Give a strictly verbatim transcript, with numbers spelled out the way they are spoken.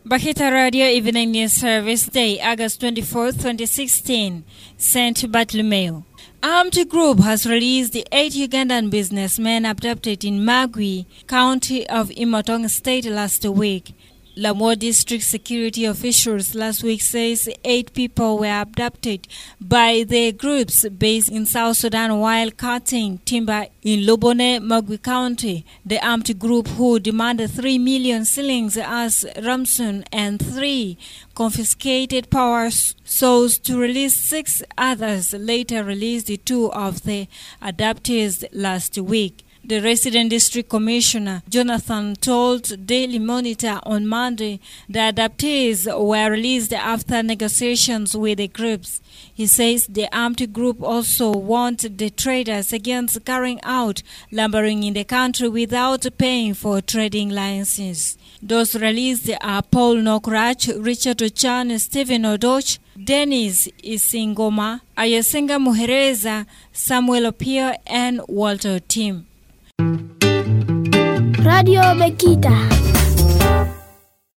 Bakita Radio Evening News Service Day, August twenty-fourth, twenty sixteen, Saint Bartholomew. Armed group has released the eight Ugandan businessmen abducted in Magwi, county of Imotong State last week. Lamu district security officials last week says eight people were abducted by the groups based in South Sudan while cutting timber in Lobone, Magwi County. The armed group who demanded three million shillings as ransom and three confiscated power saws to release six others later released two of the abductees last week. The resident district commissioner, Jonathan, told Daily Monitor on Monday the abductees were released after negotiations with the groups. He says the armed group also warned the traders against carrying out lumbering in the country without paying for trading licenses. Those released are Paul Nokrach, Richard Ochan, Stephen Odoch, Dennis Isingoma, Ayasenga Muhereza, Samuel Opio, and Walter Tim. Radio Bekita.